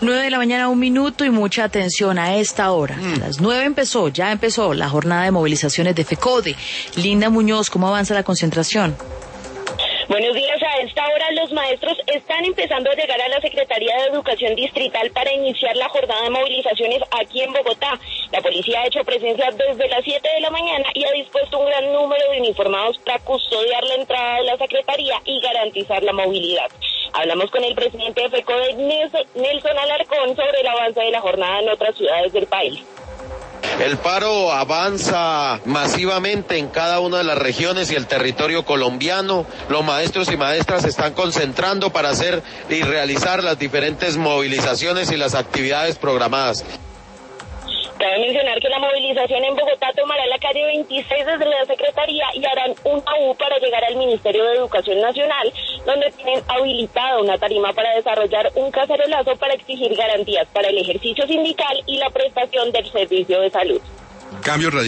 9 de la mañana, 1 minuto, y mucha atención a esta hora. A las 9 ya empezó la jornada de movilizaciones de FECODE. Linda Muñoz, ¿cómo avanza la concentración? Buenos días. A esta hora los maestros están empezando a llegar a la Secretaría de Educación Distrital para iniciar la jornada de movilizaciones aquí en Bogotá. La policía ha hecho presencia desde las 7 de la mañana y ha dispuesto un gran número de uniformados para custodiar la entrada de la Secretaría y garantizar la movilidad. Hablamos con el presidente de FECODE, Nelson Alarcón, sobre el avance de la jornada en otras ciudades del país. El paro avanza masivamente en cada una de las regiones y el territorio colombiano. Los maestros y maestras se están concentrando para hacer y realizar las diferentes movilizaciones y las actividades programadas. Cabe mencionar que la movilización en Bogotá tomará la calle 26 desde la Secretaría y harán una U para llegar al Ministerio de Educación Nacional, donde tienen habilitada una tarima para desarrollar un cacerolazo para exigir garantías para el ejercicio sindical y la prestación del servicio de salud. Cambio radical.